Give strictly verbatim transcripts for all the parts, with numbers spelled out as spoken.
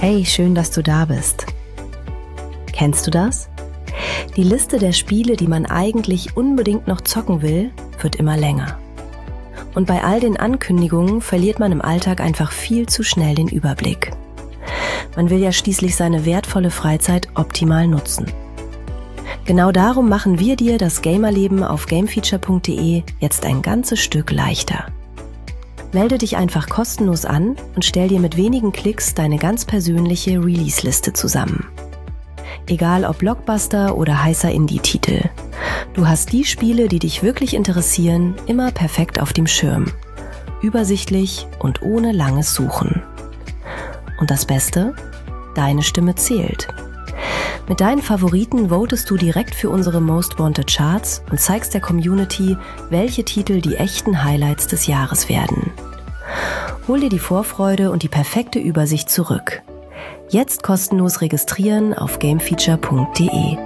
Hey, schön, dass du da bist. Kennst du das? Die Liste der Spiele, die man eigentlich unbedingt noch zocken will, wird immer länger. Und bei all den Ankündigungen verliert man im Alltag einfach viel zu schnell den Überblick. Man will ja schließlich seine wertvolle Freizeit optimal nutzen. Genau darum machen wir dir das Gamerleben auf gamefeature punkt de jetzt ein ganzes Stück leichter. Melde dich einfach kostenlos an und stell dir mit wenigen Klicks deine ganz persönliche Release-Liste zusammen. Egal ob Blockbuster oder heißer Indie-Titel. Du hast die Spiele, die dich wirklich interessieren, immer perfekt auf dem Schirm. Übersichtlich und ohne langes Suchen. Und das Beste? Deine Stimme zählt. Mit deinen Favoriten votest du direkt für unsere Most Wanted Charts und zeigst der Community, welche Titel die echten Highlights des Jahres werden. Hol dir die Vorfreude und die perfekte Übersicht zurück. Jetzt kostenlos registrieren auf gamefeature punkt de.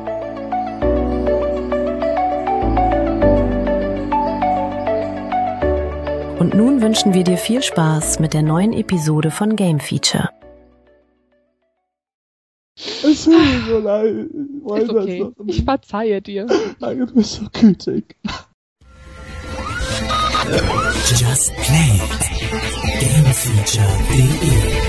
Und nun wünschen wir dir viel Spaß mit der neuen Episode von Game Feature. Es tut mir so leid. Ich Ist okay. Ich verzeihe dir. Danke, du bist so gütig. Just Play it. gamefeature punkt de.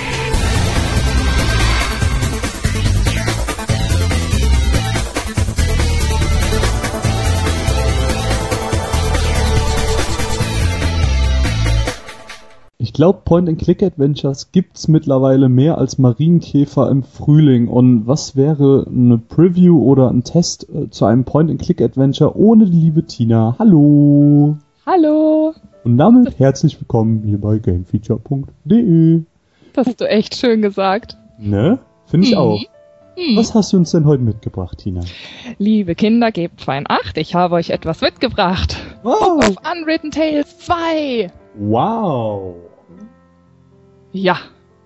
Ich glaube, Point-and-Click-Adventures gibt's mittlerweile mehr als Marienkäfer im Frühling. Und was wäre eine Preview oder ein Test äh, zu einem Point-and-Click-Adventure ohne die liebe Tina? Hallo! Hallo! Und damit herzlich willkommen hier bei gamefeature punkt de. Das hast du echt schön gesagt. Ne? Finde ich Mhm. auch. Hm. Was hast du uns denn heute mitgebracht, Tina? Liebe Kinder, gebt fein Acht, ich habe euch etwas mitgebracht. Wow! Book of Unwritten Tales zwei! Wow! Ja,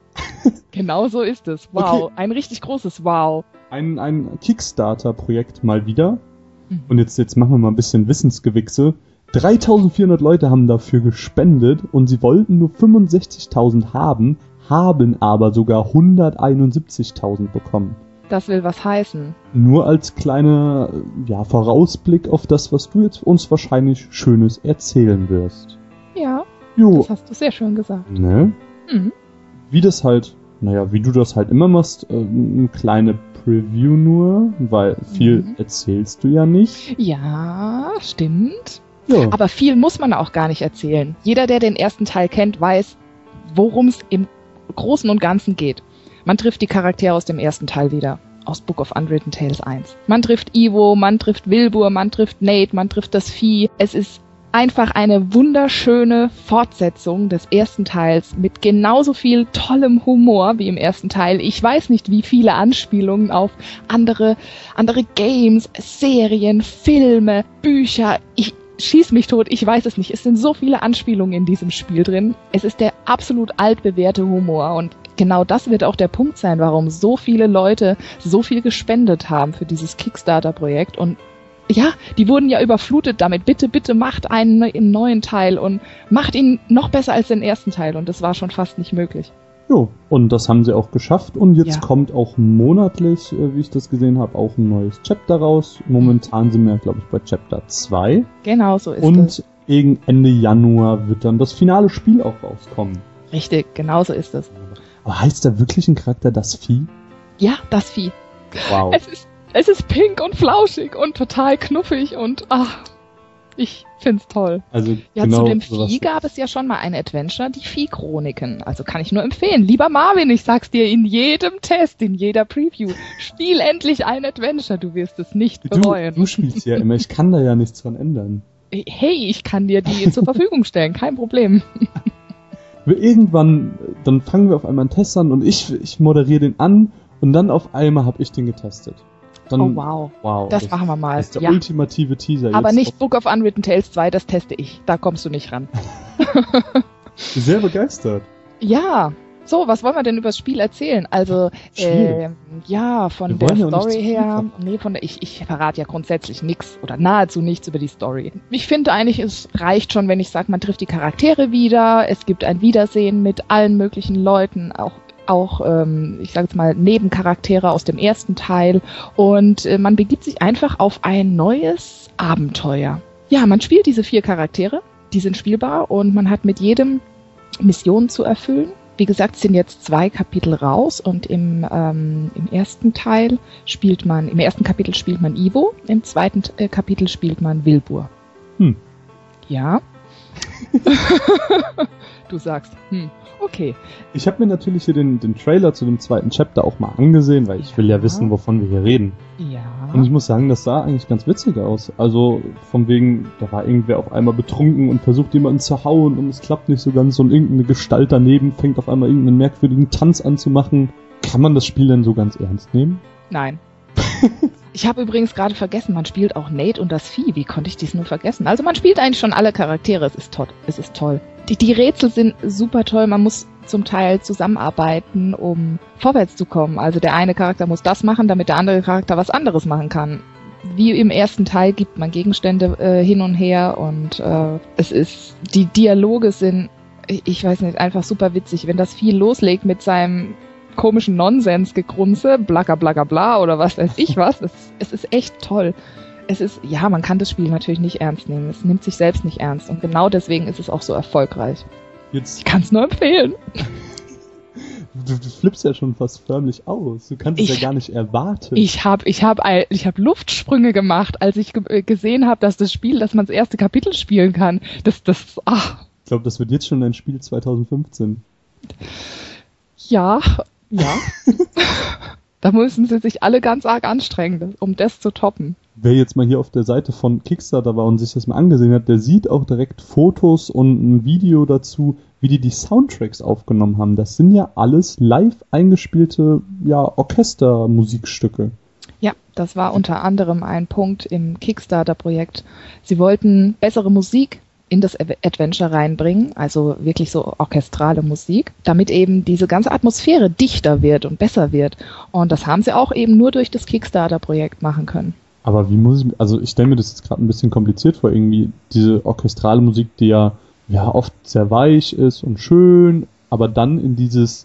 genau so ist es. Wow, Okay. ein richtig großes Wow. Ein, ein Kickstarter-Projekt mal wieder. Mhm. Und jetzt, jetzt machen wir mal ein bisschen Wissensgewichse. dreitausendvierhundert Leute haben dafür gespendet und sie wollten nur fünfundsechzigtausend haben, haben aber sogar hunderteinundsiebzigtausend bekommen. Das will was heißen. Nur als kleiner ja, Vorausblick auf das, was du jetzt uns wahrscheinlich Schönes erzählen wirst. Ja, Jo, das hast du sehr schön gesagt. ne? Mhm. Wie das halt, naja, wie du das halt immer machst, äh, eine kleine Preview nur, weil viel Mhm. erzählst du ja nicht. Ja, stimmt. Ja. Aber viel muss man auch gar nicht erzählen. Jeder, der den ersten Teil kennt, weiß, worum es im Großen und Ganzen geht. Man trifft die Charaktere aus dem ersten Teil wieder. Aus Book of Unwritten Tales eins. Man trifft Ivo, man trifft Wilbur, man trifft Nate, man trifft das Vieh. Es ist einfach eine wunderschöne Fortsetzung des ersten Teils mit genauso viel tollem Humor wie im ersten Teil. Ich weiß nicht, wie viele Anspielungen auf andere, andere Games, Serien, Filme, Bücher. Ich schieß mich tot, ich weiß es nicht. Es sind so viele Anspielungen in diesem Spiel drin. Es ist der absolut altbewährte Humor und genau das wird auch der Punkt sein, warum so viele Leute so viel gespendet haben für dieses Kickstarter-Projekt. Und ja, die wurden ja überflutet damit. Bitte, bitte macht einen im neuen Teil und macht ihn noch besser als den ersten Teil. Und das war schon fast nicht möglich. Jo, und das haben sie auch geschafft. Und jetzt Ja. kommt auch monatlich, äh, wie ich das gesehen habe, auch ein neues Chapter raus. Momentan sind wir, glaube ich, bei Chapter zwei. Genau so ist es. Und gegen Ende Januar wird dann das finale Spiel auch rauskommen. Richtig, genau so ist es. Aber heißt da wirklich ein Charakter das Vieh? Ja, das Vieh. Wow. Es ist, es ist pink und flauschig und total knuffig und ach, ich find's toll. Also Ja, genau zu dem sowas. Vieh gab es ja schon mal ein Adventure, die Vieh-Chroniken. Also kann ich nur empfehlen. Lieber Marvin, ich sag's dir in jedem Test, in jeder Preview. Spiel endlich ein Adventure, du wirst es nicht Du, bereuen. du spielst ja immer, ich kann da ja nichts dran ändern. Hey, ich kann dir die zur Verfügung stellen, kein Problem. Irgendwann, dann fangen wir auf einmal einen Test an und ich, ich moderiere den an und dann auf einmal habe ich den getestet. Dann, Oh wow, wow. das machen wir mal. Das ist der Ja. ultimative Teaser. Aber jetzt nicht auf- Book of Unwritten Tales zwei, das teste ich. Da kommst du nicht ran. Sehr begeistert. Ja, so, was wollen wir denn über das Spiel erzählen? Also, Schwierig. äh, ja, von Wir der wollen ja auch nicht Story zu viel her, verraten. nee, von der, ich, ich verrate ja grundsätzlich nichts oder nahezu nichts über die Story. Ich finde eigentlich, es reicht schon, wenn ich sage, man trifft die Charaktere wieder, es gibt ein Wiedersehen mit allen möglichen Leuten, auch auch, ähm, ich sage jetzt mal, Nebencharaktere aus dem ersten Teil. Und äh, man begibt sich einfach auf ein neues Abenteuer. Ja, man spielt diese vier Charaktere, die sind spielbar und man hat mit jedem Missionen zu erfüllen. Wie gesagt, es sind jetzt zwei Kapitel raus und im, ähm, im ersten Teil spielt man, im ersten Kapitel spielt man Ivo, im zweiten äh, Kapitel spielt man Wilbur. Hm. Ja. Du sagst, hm, okay. Ich habe mir natürlich hier den, den Trailer zu dem zweiten Chapter auch mal angesehen, weil ich Ja. will ja wissen, wovon wir hier reden. Ja. Und ich muss sagen, das sah eigentlich ganz witzig aus. Also von wegen, da war irgendwer auf einmal betrunken und versucht jemanden zu hauen und es klappt nicht so ganz und irgendeine Gestalt daneben fängt auf einmal irgendeinen merkwürdigen Tanz an zu machen. Kann man das Spiel denn so ganz ernst nehmen? Nein. Ich habe übrigens gerade vergessen, man spielt auch Nate und das Vieh. Wie konnte ich dies nur vergessen? Also man spielt eigentlich schon alle Charaktere. Es ist toll. Es ist toll. Die, die Rätsel sind super toll. Man muss zum Teil zusammenarbeiten, um vorwärts zu kommen. Also der eine Charakter muss das machen, damit der andere Charakter was anderes machen kann. Wie im ersten Teil gibt man Gegenstände äh, hin und her und äh, es ist, die Dialoge sind, ich, ich weiß nicht, einfach super witzig. Wenn das Vieh loslegt mit seinem komischen Nonsensgegrunze, blacka blacka bla oder was weiß ich was, es, es ist echt toll. Es ist, ja, man kann das Spiel natürlich nicht ernst nehmen. Es nimmt sich selbst nicht ernst und genau deswegen ist es auch so erfolgreich. Jetzt, Ich kann es nur empfehlen. du, du flippst ja schon fast förmlich aus. Du kannst es Ich- ja gar nicht erwarten. Ich habe ich hab, ein- ich hab Luftsprünge gemacht, als ich ge gesehen habe, dass das Spiel, dass man das erste Kapitel spielen kann. Das, das, ach, Ich glaube, das wird jetzt schon ein Spiel zwanzig fünfzehn. ja, ja. Da müssen sie sich alle ganz arg anstrengen, um das zu toppen. Wer jetzt mal hier auf der Seite von Kickstarter war und sich das mal angesehen hat, der sieht auch direkt Fotos und ein Video dazu, wie die die Soundtracks aufgenommen haben. Das sind ja alles live eingespielte, ja, Orchestermusikstücke. Ja, das war unter anderem ein Punkt im Kickstarter-Projekt. Sie wollten bessere Musik in das Ad- Adventure reinbringen, also wirklich so orchestrale Musik, damit eben diese ganze Atmosphäre dichter wird und besser wird. Und das haben sie auch eben nur durch das Kickstarter-Projekt machen können. Aber wie muss ich, also ich stelle mir das jetzt gerade ein bisschen kompliziert vor, irgendwie diese orchestrale Musik, die ja, ja oft sehr weich ist und schön, aber dann in dieses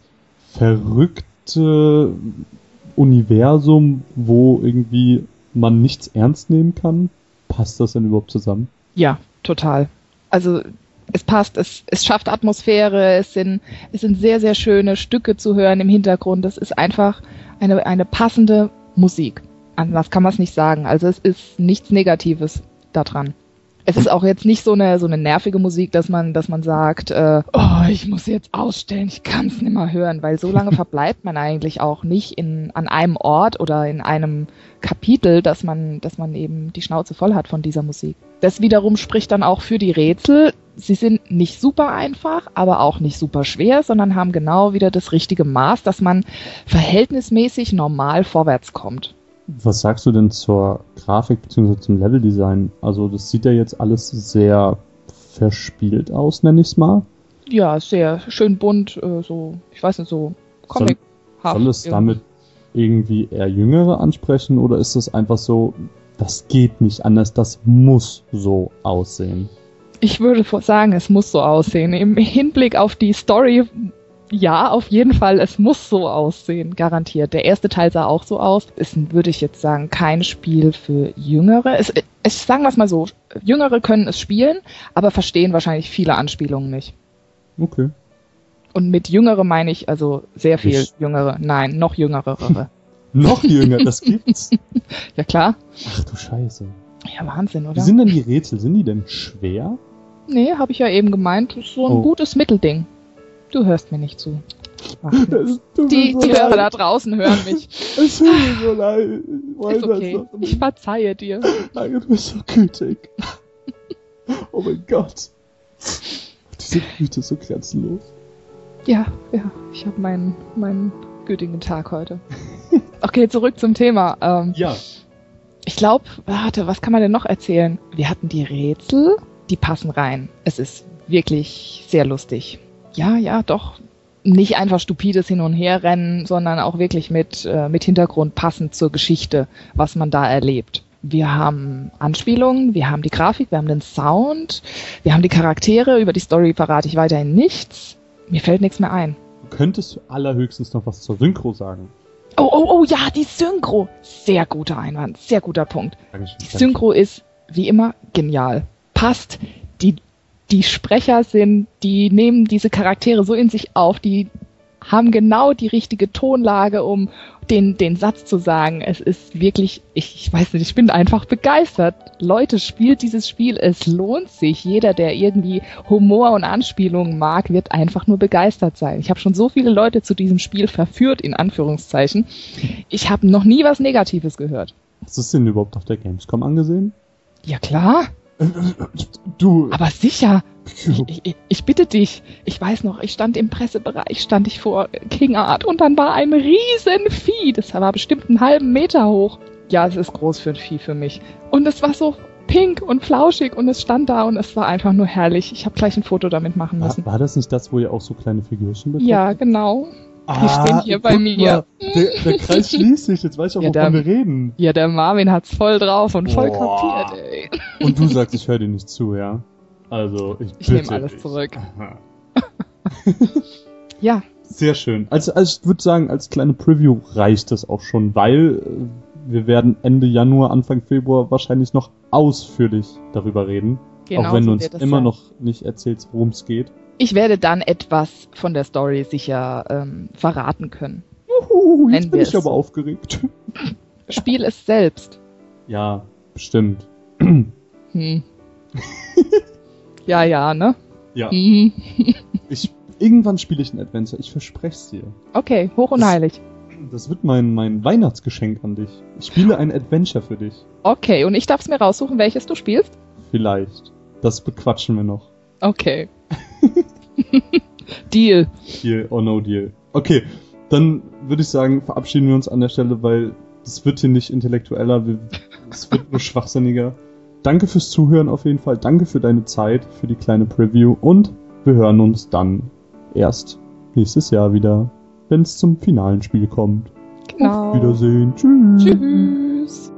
verrückte Universum, wo irgendwie man nichts ernst nehmen kann. Passt das denn überhaupt zusammen? Ja, total. Also es passt, es, es schafft Atmosphäre, es sind, es sind sehr, sehr schöne Stücke zu hören im Hintergrund. Es ist einfach eine, eine passende Musik. Anders kann man es nicht sagen. Also es ist nichts Negatives daran. Es ist auch jetzt nicht so eine so eine nervige Musik, dass man dass man sagt, äh, oh, ich muss jetzt ausstellen, ich kann es nicht mehr hören, weil so lange verbleibt man eigentlich auch nicht in an einem Ort oder in einem Kapitel, dass man dass man eben die Schnauze voll hat von dieser Musik. Das wiederum spricht dann auch für die Rätsel. Sie sind nicht super einfach, aber auch nicht super schwer, sondern haben genau wieder das richtige Maß, dass man verhältnismäßig normal vorwärts kommt. Was sagst du denn zur Grafik bzw. zum Leveldesign? Also das sieht ja jetzt alles sehr verspielt aus, nenne ich es mal. Ja, sehr schön bunt, äh, so, ich weiß nicht, so Comic. Soll es damit irgendwie eher Jüngere ansprechen oder ist es einfach so, das geht nicht anders, das muss so aussehen? Ich würde vor- sagen, es muss so aussehen. Im Hinblick auf die Story, ja, auf jeden Fall, es muss so aussehen, garantiert. Der erste Teil sah auch so aus. Es würde ich jetzt sagen, kein Spiel für Jüngere. Es, es, sagen wir es mal so, Jüngere können es spielen, aber verstehen wahrscheinlich viele Anspielungen nicht. Okay. Und mit Jüngere meine ich also sehr viel Ich- Jüngere. Nein, noch Jüngere. Noch jünger, das gibt's. Ja klar. Ach du Scheiße. Ja, Wahnsinn, Wie oder? sind denn die Rätsel? Sind die denn schwer? Nee, habe ich ja eben gemeint. Das ist so ein Oh. gutes Mittelding. Du hörst mir nicht zu. Ach, Das tut die mir so die Hörer da leid. draußen hören mich. Es tut mir so leid. Ich weiß Ist okay. das doch Ich nicht. verzeihe dir. Danke, du bist so gütig. Oh mein Gott. Diese Güte ist so grenzenlos. Ja, ja, ich habe meinen meinen gütigen Tag heute. Okay, zurück zum Thema. Ähm, Ja. ich glaube, warte, was kann man denn noch erzählen? Wir hatten die Rätsel, die passen rein. Es ist wirklich sehr lustig. Ja, ja, doch. Nicht einfach stupides Hin- und Herrennen, sondern auch wirklich mit, äh, mit Hintergrund passend zur Geschichte, was man da erlebt. Wir haben Anspielungen, wir haben die Grafik, wir haben den Sound, wir haben die Charaktere. Über die Story verrate ich weiterhin nichts. Mir fällt nichts mehr ein. Du könntest allerhöchstens noch was zur Synchro sagen. Oh, oh, oh, ja, die Synchro. Sehr guter Einwand, sehr guter Punkt. Dankeschön. Die Synchro ist, wie immer, genial. Passt. Die, die Sprecher sind, die nehmen diese Charaktere so in sich auf, die haben genau die richtige Tonlage, um den, den Satz zu sagen. Es ist wirklich, ich, ich weiß nicht, ich bin einfach begeistert. Leute, spielt dieses Spiel, es lohnt sich. Jeder, der irgendwie Humor und Anspielungen mag, wird einfach nur begeistert sein. Ich habe schon so viele Leute zu diesem Spiel verführt, in Anführungszeichen. Ich habe noch nie was Negatives gehört. Hast du es denn überhaupt auf der Gamescom angesehen? Ja klar, Du. aber sicher. Ich, ich, ich bitte dich, ich weiß noch, ich stand im Pressebereich, stand ich vor King Art und dann war ein riesen Vieh, das war bestimmt einen halben Meter hoch. Ja, es ist groß für ein Vieh für mich. Und es war so pink und flauschig und es stand da und es war einfach nur herrlich. Ich habe gleich ein Foto damit machen müssen. War, war das nicht das, wo ihr auch so kleine Figürchen bekommt? Ja, genau. Die Ah, stehen hier bei guck mir. mal, der, der Kreis schließt sich, jetzt weiß ich auch, Ja, wovon der- wir reden. Ja, der Marvin hat's voll drauf und voll Boah. kapiert, ey. Und du sagst, ich höre dir nicht zu, ja? Also, ich Ich bitte nehme alles dich. zurück. Aha. Ja, Sehr schön. Also, also ich würde sagen, als kleine Preview reicht das auch schon, weil äh, wir werden Ende Januar, Anfang Februar wahrscheinlich noch ausführlich darüber reden. genau. auch wenn so du uns wird es immer sein. noch nicht erzählst, worum es geht. Ich werde dann etwas von der Story sicher ähm, verraten können. Juhu, jetzt Nennen bin wir ich es aber so. aufgeregt. Spiel es selbst. Ja, bestimmt. Hm. Ja, ja, ne? Ja, Hm. ich, irgendwann spiele ich ein Adventure, ich verspreche es dir. Okay, hoch und Das- heilig. Das wird mein, mein Weihnachtsgeschenk an dich. Ich spiele ein Adventure für dich. Okay, und ich darf es mir raussuchen, welches du spielst? Vielleicht. Das bequatschen wir noch. Okay. Deal. Deal or no deal. Okay, dann würde ich sagen, verabschieden wir uns an der Stelle, weil es wird hier nicht intellektueller, wir- es wird nur schwachsinniger. Danke fürs Zuhören auf jeden Fall. Danke für deine Zeit, für die kleine Preview und wir hören uns dann erst nächstes Jahr wieder, wenn es zum finalen Spiel kommt. Genau. Auf Wiedersehen. Tschüss. Tschüss.